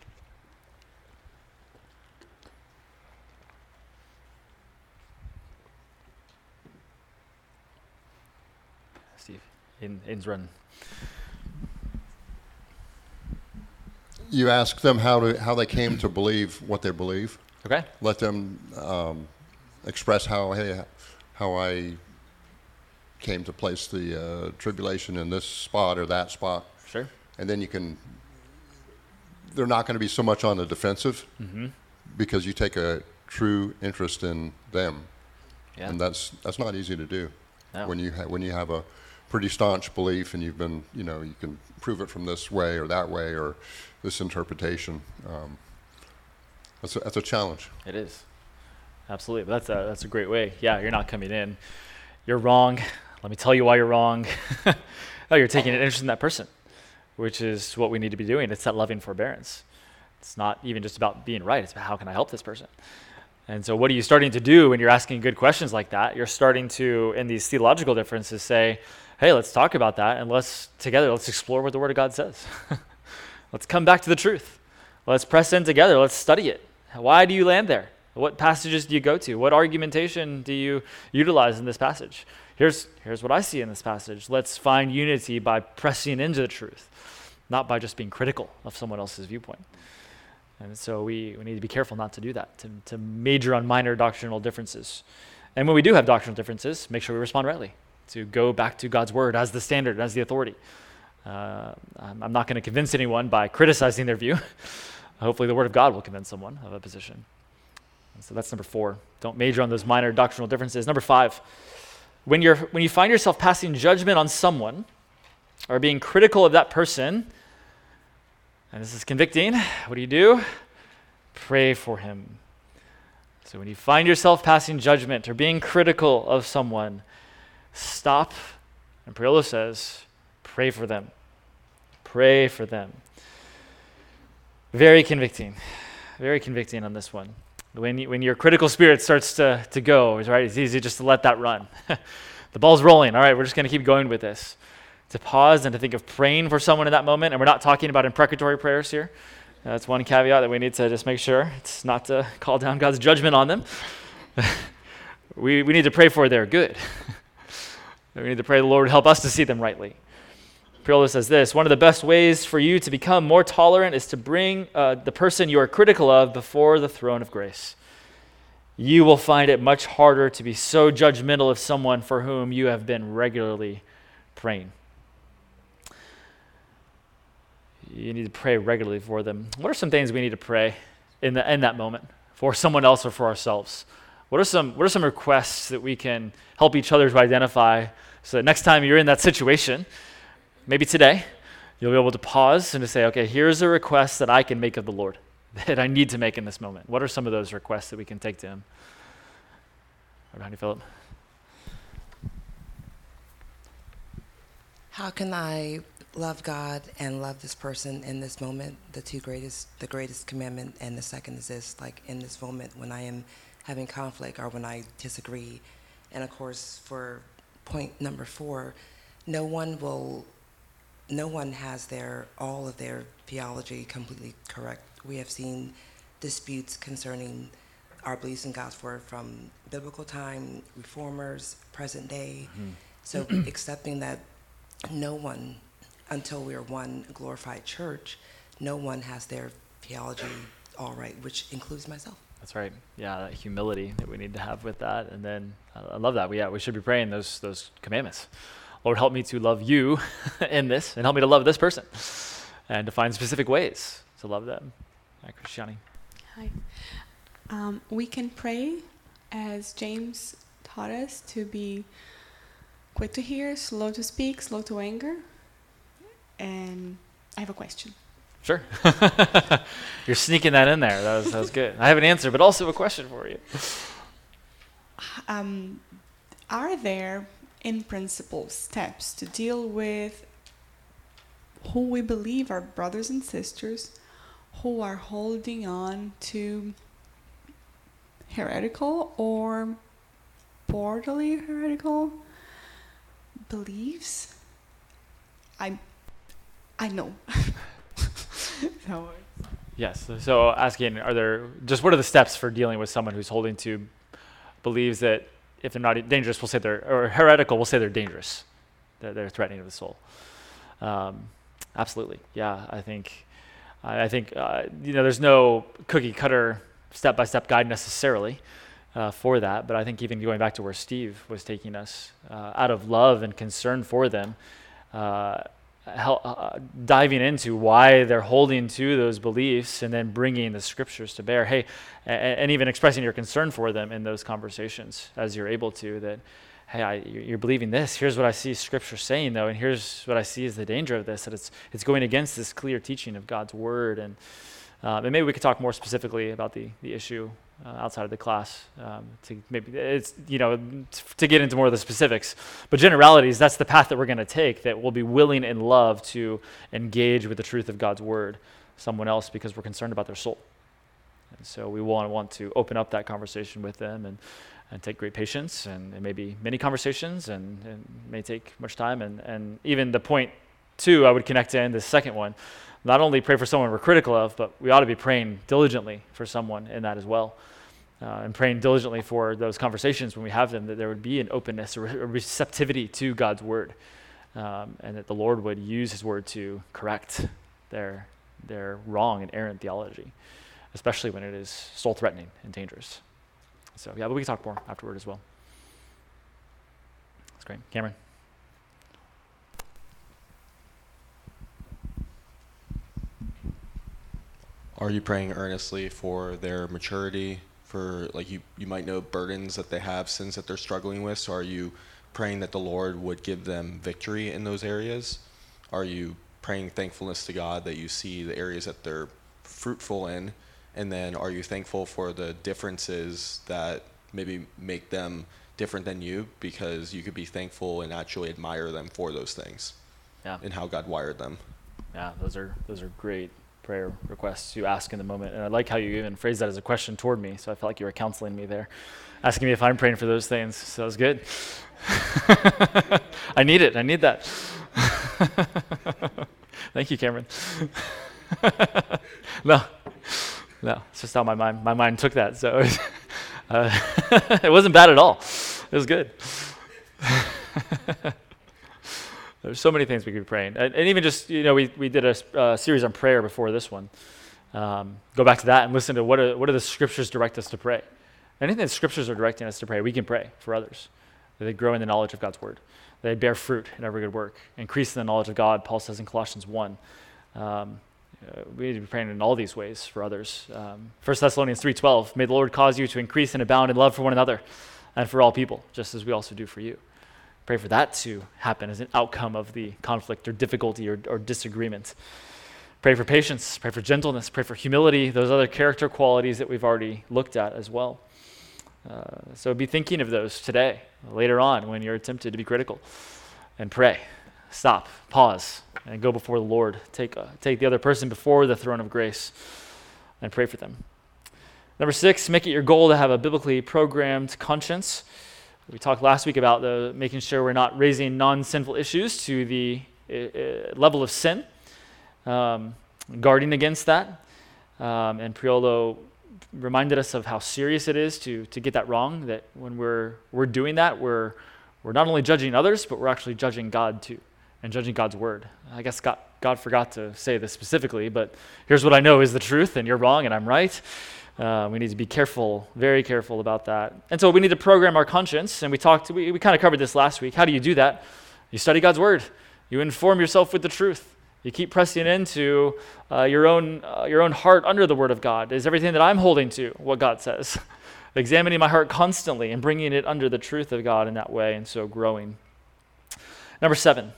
Steve? in Innsbruck. You ask them how to how they came to believe what they believe. Okay. Let them um, express how hey how I came to place the uh, tribulation in this spot or that spot. Sure. And then you can. They're not going to be so much on the defensive Mm-hmm. because you take a true interest in them, Yeah. and that's that's not easy to do. No. When you ha- when you have a pretty staunch belief and you've been you know you can prove it from this way or that way or this interpretation. Um, that's a, that's a challenge. It is. Absolutely. But that's a, that's a great way. Yeah, you're not coming in. You're wrong. Let me tell you why you're wrong. No, you're taking an interest in that person, which is what we need to be doing. It's that loving forbearance. It's not even just about being right. It's about how can I help this person? And so what are you starting to do when you're asking good questions like that? You're starting to, in these theological differences, say, hey, let's talk about that, and let's together, let's explore what the Word of God says. Let's come back to the truth. Let's press in together. Let's study it. Why do you land there? What passages do you go to? What argumentation do you utilize in this passage? Here's, here's what I see in this passage. Let's find unity by pressing into the truth, not by just being critical of someone else's viewpoint. And so we, we need to be careful not to do that, to, to major on minor doctrinal differences. And when we do have doctrinal differences, make sure we respond rightly, to go back to God's Word as the standard, as the authority. Uh, I'm, I'm not going to convince anyone by criticizing their view. Hopefully the Word of God will convince someone of a position. And so that's number four. Don't major on those minor doctrinal differences. Number five, when you're when you find yourself passing judgment on someone or being critical of that person, and this is convicting, what do you do? Pray for him. So when you find yourself passing judgment or being critical of someone, stop, and Paolo says, pray for them. Pray for them. Very convicting. Very convicting on this one. When you, when your critical spirit starts to, to go, right, it's easy just to let that run. The ball's rolling. All right, we're just going to keep going with this. To pause and to think of praying for someone in that moment. And we're not talking about imprecatory prayers here. That's one caveat that we need to just make sure. It's not to call down God's judgment on them. we, we need to pray for their good. We need to pray the Lord help us to see them rightly. Paolo says this, one of the best ways for you to become more tolerant is to bring uh, the person you are critical of before the throne of grace. You will find it much harder to be so judgmental of someone for whom you have been regularly praying. You need to pray regularly for them. What are some things we need to pray in the in that moment for someone else or for ourselves? What are some what are some requests that we can help each other to identify so that next time you're in that situation, maybe today, you'll be able to pause and to say, okay, here's a request that I can make of the Lord, that I need to make in this moment. What are some of those requests that we can take to him? How do you, Philip? How can I love God and love this person in this moment? The two greatest, the greatest commandment, and the second is this, like in this moment when I am having conflict or when I disagree. And of course, for point number four, no one will No one has their all of their theology completely correct. We have seen disputes concerning our beliefs in God's word from biblical time, reformers, present day. Mm-hmm. So accepting that no one, until we're one glorified church, no one has their theology all right, which includes myself. That's right. Yeah, that humility that we need to have with that. And then I love that. We, yeah, we should be praying those those commandments. Lord, help me to love you in this, and help me to love this person, and to find specific ways to love them. Hi, Christiani. Hi. Um, we can pray, as James taught us, to be quick to hear, slow to speak, slow to anger. And I have a question. Sure. You're sneaking that in there. That was, that was good. I have an answer, but also a question for you. Um, are there, in principle, steps to deal with who we believe are brothers and sisters who are holding on to heretical or borderly heretical beliefs? I I know. So, yes. So asking, are there just what are the steps for dealing with someone who's holding to believes that if they're not dangerous, we'll say they're or heretical, we'll say they're dangerous. that they're threatening to the soul. Um, absolutely, yeah. I think, I, I think uh, you know, there's no cookie cutter step by step guide necessarily uh, for that, but I think even going back to where Steve was taking us, uh, out of love and concern for them, uh, hel- uh, diving into why they're holding to those beliefs, and then bringing the scriptures to bear. Hey, and, and even expressing your concern for them in those conversations as you're able to. That, hey, I, you're believing this. Here's what I see Scripture saying, though, and here's what I see is the danger of this. That it's it's going against this clear teaching of God's word. And um, and maybe we could talk more specifically about the the issue uh, outside of the class. Um, to maybe it's you know to get into more of the specifics, but generalities. That's the path that we're going to take. That we'll be willing in love to engage with the truth of God's word. Someone else, because we're concerned about their soul. And so we want want to open up that conversation with them, and. and take great patience, and it may be many conversations, and, and may take much time. And, and even the point two, I would connect in the second one, not only pray for someone we're critical of, but we ought to be praying diligently for someone in that as well. Uh, and praying diligently for those conversations when we have them, that there would be an openness, a, re- a receptivity to God's word, um, and that the Lord would use his word to correct their, their wrong and errant theology, especially when it is soul-threatening and dangerous. So yeah, but we can talk more afterward as well. That's great. Cameron? Are you praying earnestly for their maturity, for, like, you, you might know burdens that they have, sins that they're struggling with, so are you praying that the Lord would give them victory in those areas? Are you praying thankfulness to God that you see the areas that they're fruitful in? And then are you thankful for the differences that maybe make them different than you, because you could be thankful and actually admire them for those things, Yeah. and how God wired them? Yeah, those are those are great prayer requests you ask in the moment. And I like how you even phrased that as a question toward me, so I felt like you were counseling me there, asking me if I'm praying for those things. So that was good. I need it. I need that. Thank you, Cameron. No. No, it's just how my mind my mind took that. So uh, it wasn't bad at all. It was good. There's so many things we could be praying. And, and even just, you know, we, we did a uh, series on prayer before this one. Um, go back to that and listen to what are, what do the scriptures direct us to pray. Anything that scriptures are directing us to pray, we can pray for others. That they grow in the knowledge of God's word. They bear fruit in every good work. Increase in the knowledge of God, Paul says in Colossians one. Um, Uh, we need to be praying in all these ways for others. Um, First Thessalonians three twelve, may the Lord cause you to increase and abound in love for one another and for all people, just as we also do for you. Pray for that to happen as an outcome of the conflict or difficulty or, or disagreement. Pray for patience, pray for gentleness, pray for humility, those other character qualities that we've already looked at as well. Uh, so be thinking of those today, later on when you're tempted to be critical, and pray. Stop, pause, and go before the Lord. Take uh, take the other person before the throne of grace and pray for them. Number six, make it your goal to have a biblically programmed conscience. We talked last week about the making sure we're not raising non-sinful issues to the uh, level of sin, um, guarding against that. Um, and Priolo reminded us of how serious it is to to get that wrong, that when we're we're doing that, we're we're not only judging others, but we're actually judging God too. And judging God's word. I guess God, God forgot to say this specifically, but here's what I know is the truth, and you're wrong, and I'm right. Uh, we need to be careful, very careful about that. And so we need to program our conscience, and we talked, we, we kind of covered this last week. How do you do that? You study God's word. You inform yourself with the truth. You keep pressing into uh, your own uh, your own heart under the word of God. Is everything that I'm holding to what God says? Examining my heart constantly and bringing it under the truth of God in that way, and so growing. Number seven.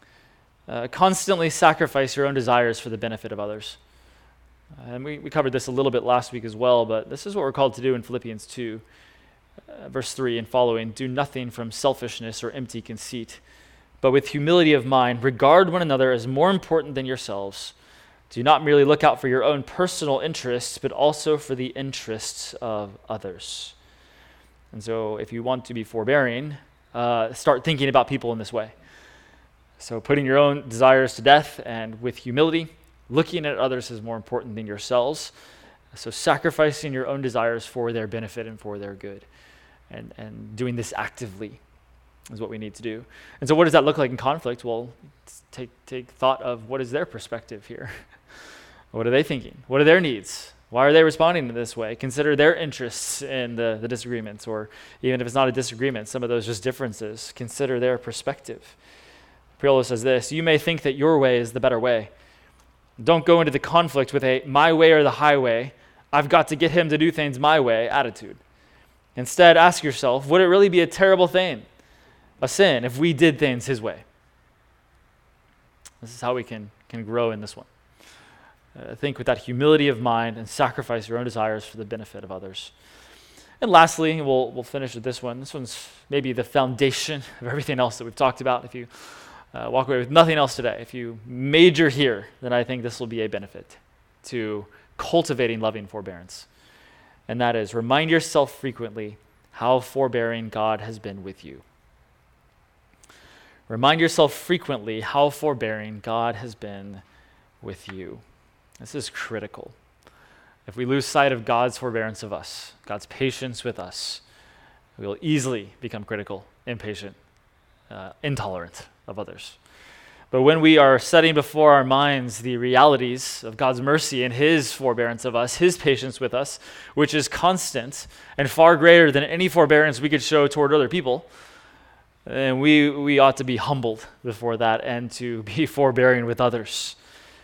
Uh, constantly sacrifice your own desires for the benefit of others. Uh, and we, we covered this a little bit last week as well, but this is what we're called to do in Philippians two, uh, verse three and following. Do nothing from selfishness or empty conceit, but with humility of mind, regard one another as more important than yourselves. Do not merely look out for your own personal interests, but also for the interests of others. And so if you want to be forbearing, uh, start thinking about people in this way. So putting your own desires to death, and with humility, looking at others as more important than yourselves. So sacrificing your own desires for their benefit and for their good, and, and doing this actively. is what we need to do. And so what does that look like in conflict? Well, take take thought of what is their perspective here. What are they thinking? What are their needs? Why are they responding in this way? Consider their interests in the, the disagreements, or even if it's not a disagreement, some of those just differences. Consider their perspective. Priolo says this, you may think that your way is the better way. Don't go into the conflict with a my way or the highway, I've got to get him to do things my way attitude. Instead, ask yourself, would it really be a terrible thing, a sin, if we did things his way? This is how we can, can grow in this one. Uh, think with that humility of mind and sacrifice your own desires for the benefit of others. And lastly, we'll we'll finish with this one. This one's maybe the foundation of everything else that we've talked about. If you uh, walk away with nothing else today, if you major here, then I think this will be a benefit to cultivating loving forbearance. And that is, remind yourself frequently how forbearing God has been with you. Remind yourself frequently how forbearing God has been with you. This is critical. If we lose sight of God's forbearance of us, God's patience with us, we will easily become critical, impatient, uh, intolerant of others. But when we are setting before our minds the realities of God's mercy and his forbearance of us, his patience with us, which is constant and far greater than any forbearance we could show toward other people, then we, we ought to be humbled before that and to be forbearing with others.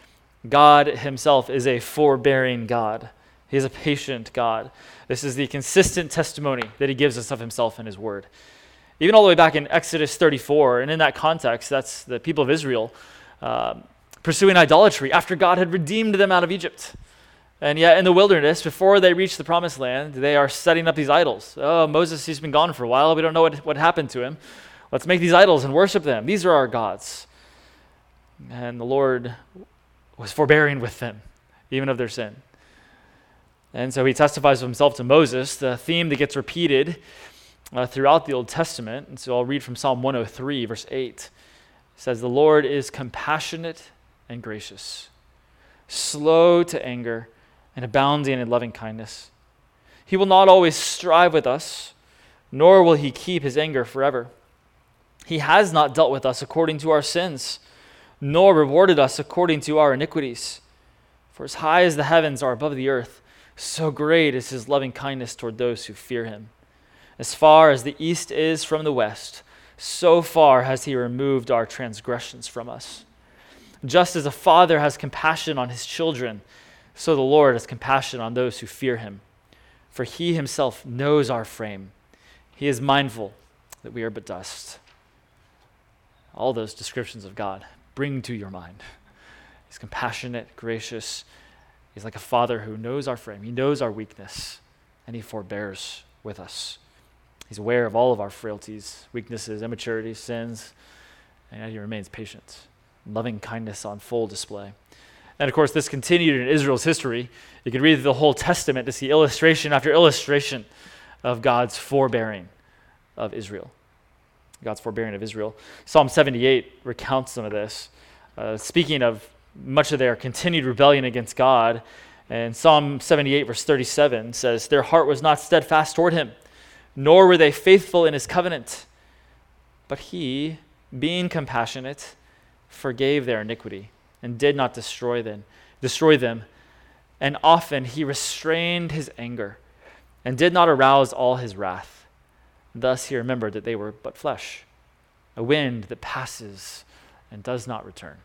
God himself is a forbearing God. He is a patient God. This is the consistent testimony that he gives us of himself in his word. Even all the way back in Exodus thirty-four, and in that context, that's the people of Israel um, pursuing idolatry after God had redeemed them out of Egypt. And yet in the wilderness, before they reach the promised land, they are setting up these idols. Oh, Moses, he's been gone for a while. We don't know what, what happened to him. Let's make these idols and worship them. These are our gods. And the Lord was forbearing with them, even of their sin. And so he testifies of himself to Moses, the theme that gets repeated uh, throughout the Old Testament. And so I'll read from Psalm one oh three, verse eight. It says, the Lord is compassionate and gracious, slow to anger, and abounding in loving kindness. He will not always strive with us, nor will he keep his anger forever. He has not dealt with us according to our sins, nor rewarded us according to our iniquities. For as high as the heavens are above the earth, so great is his loving kindness toward those who fear him. As far as the east is from the west, so far has he removed our transgressions from us. Just as a father has compassion on his children, so the Lord has compassion on those who fear him. For he himself knows our frame. He is mindful that we are but dust. All those descriptions of God bring to your mind. He's compassionate, gracious. He's like a father who knows our frame. He knows our weakness, and he forbears with us. He's aware of all of our frailties, weaknesses, immaturities, sins, and yet he remains patient. Loving kindness on full display. And of course, this continued in Israel's history. You could read the whole Testament to see illustration after illustration of God's forbearing of Israel. God's forbearing of Israel. Psalm seventy-eight recounts some of this. Uh, speaking of much of their continued rebellion against God, and Psalm seventy-eight verse thirty-seven says, their heart was not steadfast toward him, nor were they faithful in his covenant. But he, being compassionate, forgave their iniquity and did not destroy them, destroy them. And often he restrained his anger and did not arouse all his wrath. Thus he remembered that they were but flesh, a wind that passes and does not return.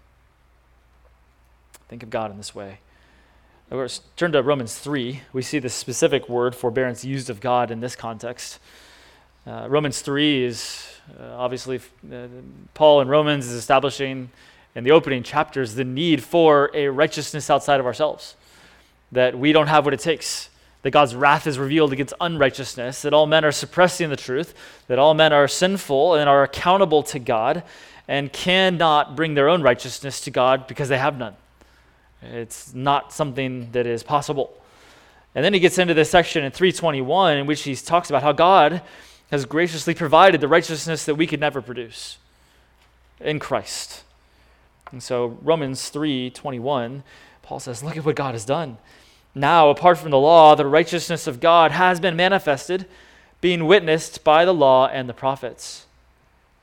Think of God in this way. Of course, turn to Romans three. We see the specific word forbearance used of God in this context. Uh, Romans three is uh, obviously, uh, Paul in Romans is establishing in the opening chapters the need for a righteousness outside of ourselves, that we don't have what it takes, that God's wrath is revealed against unrighteousness, that all men are suppressing the truth, that all men are sinful and are accountable to God and cannot bring their own righteousness to God because they have none. It's not something that is possible. And then he gets into this section in three twenty-one in which he talks about how God has graciously provided the righteousness that we could never produce in Christ. And so Romans three twenty-one, Paul says, look at what God has done. Now, apart from the law, the righteousness of God has been manifested, being witnessed by the law and the prophets.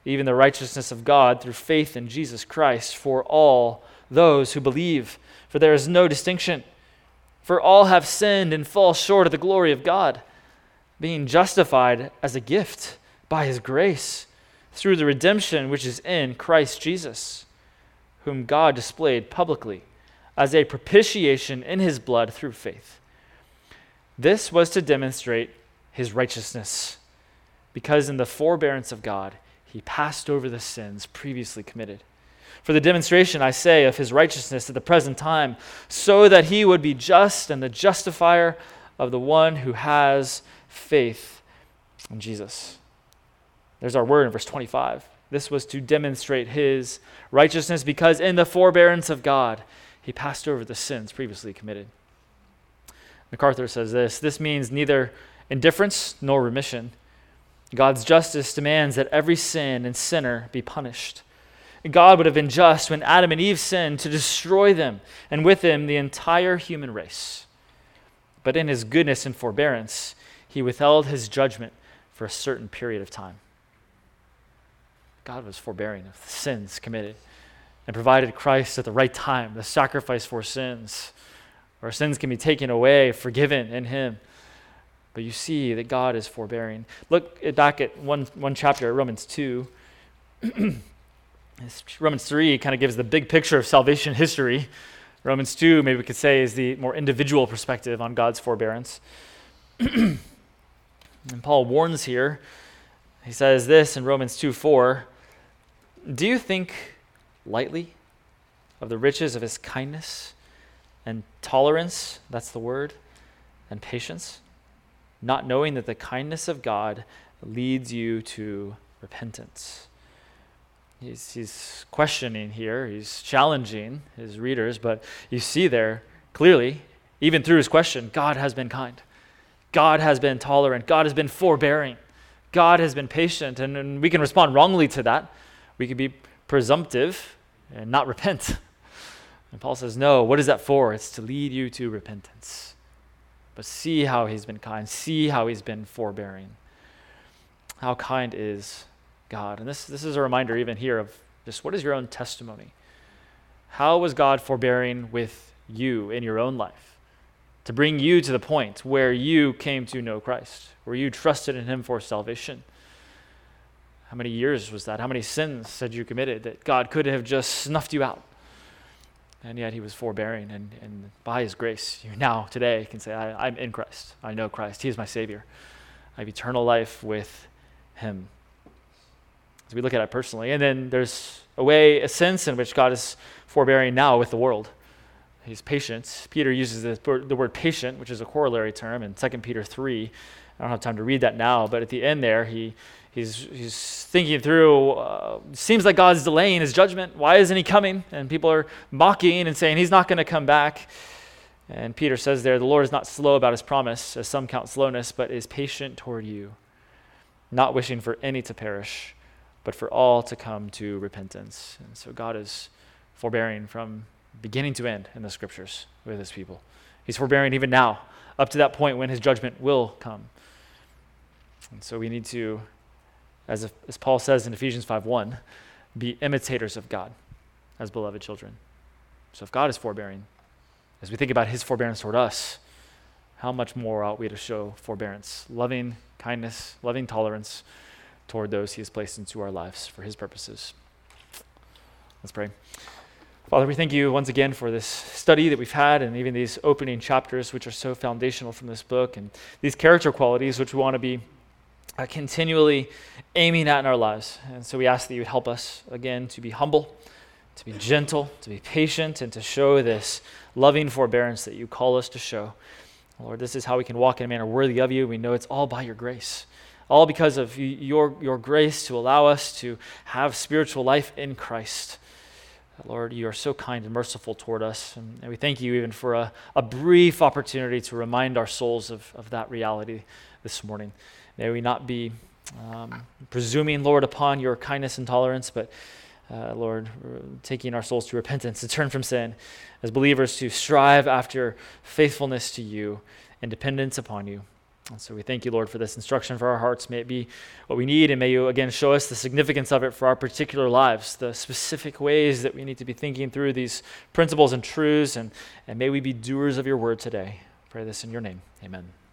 even the righteousness of God through faith in Jesus Christ for all those who believe. For there is no distinction. For all have sinned and fall short of the glory of God, being justified as a gift by his grace through the redemption which is in Christ Jesus, whom God displayed publicly as a propitiation in his blood through faith. This was to demonstrate his righteousness, because in the forbearance of God, he passed over the sins previously committed. For the demonstration, I say, of his righteousness at the present time, so that he would be just and the justifier of the one who has faith in Jesus. There's our word in verse twenty-five. This was to demonstrate his righteousness, because in the forbearance of God, he passed over the sins previously committed. MacArthur says this, this means neither indifference nor remission. God's justice demands that every sin and sinner be punished. God would have been just when Adam and Eve sinned to destroy them, and with them the entire human race. But in his goodness and forbearance, he withheld his judgment for a certain period of time. God was forbearing of the sins committed and provided Christ at the right time, the sacrifice for sins. Our sins can be taken away, forgiven in him. But you see that God is forbearing. Look back at one, one chapter, Romans two. Romans three kind of gives the big picture of salvation history. Romans two, maybe we could say, is the more individual perspective on God's forbearance. And Paul warns here. He says this in Romans two four, do you think lightly of the riches of his kindness and tolerance, that's the word, and patience, not knowing that the kindness of God leads you to repentance? He's, he's questioning here, he's challenging his readers, but you see there clearly, even through his question, God has been kind. God has been tolerant. God has been forbearing. God has been patient, and, and we can respond wrongly to that. We could be presumptive and not repent. And Paul says, no, what is that for? It's to lead you to repentance. But see how he's been kind. See how he's been forbearing. How kind is God? And this, this is a reminder even here of just what is your own testimony? How was God forbearing with you in your own life to bring you to the point where you came to know Christ, where you trusted in him for salvation? How many years was that? How many sins had you committed that God could have just snuffed you out? And yet he was forbearing, and, and by his grace, you now, today, can say, I, I'm in Christ. I know Christ. He is my Savior. I have eternal life with him. As we look at it personally. And then there's a way, a sense in which God is forbearing now with the world. He's patient. Peter uses the, the word patient, which is a corollary term in Second Peter three. I don't have time to read that now, but at the end there, he he's he's thinking through, uh, seems like God's delaying his judgment. Why isn't he coming? And people are mocking and saying he's not going to come back. And Peter says there, the Lord is not slow about his promise, as some count slowness, but is patient toward you, not wishing for any to perish, but for all to come to repentance. And so God is forbearing from beginning to end in the scriptures with his people. He's forbearing even now, up to that point when his judgment will come. And so we need to, as, as Paul says in Ephesians five one, be imitators of God as beloved children. So if God is forbearing, as we think about his forbearance toward us, how much more ought we to show forbearance, loving kindness, loving tolerance toward those he has placed into our lives for his purposes. Let's pray. Father, we thank you once again for this study that we've had, and even these opening chapters, which are so foundational from this book, and these character qualities which we want to be uh, continually aiming at in our lives. And so we ask that you would help us again to be humble, to be gentle, to be patient, and to show this loving forbearance that you call us to show. Lord, this is how we can walk in a manner worthy of you. We know it's all by your grace, all because of your, your grace to allow us to have spiritual life in Christ. Lord, you are so kind and merciful toward us, and, and we thank you even for a, a brief opportunity to remind our souls of, of that reality this morning. May we not be um, presuming, Lord, upon your kindness and tolerance, but, uh, Lord, taking our souls to repentance, to turn from sin, as believers to strive after faithfulness to you and dependence upon you. And so we thank you, Lord, for this instruction for our hearts. May it be what we need, and may you again show us the significance of it for our particular lives, the specific ways that we need to be thinking through these principles and truths, and, and may we be doers of your word today. I pray this in your name. Amen.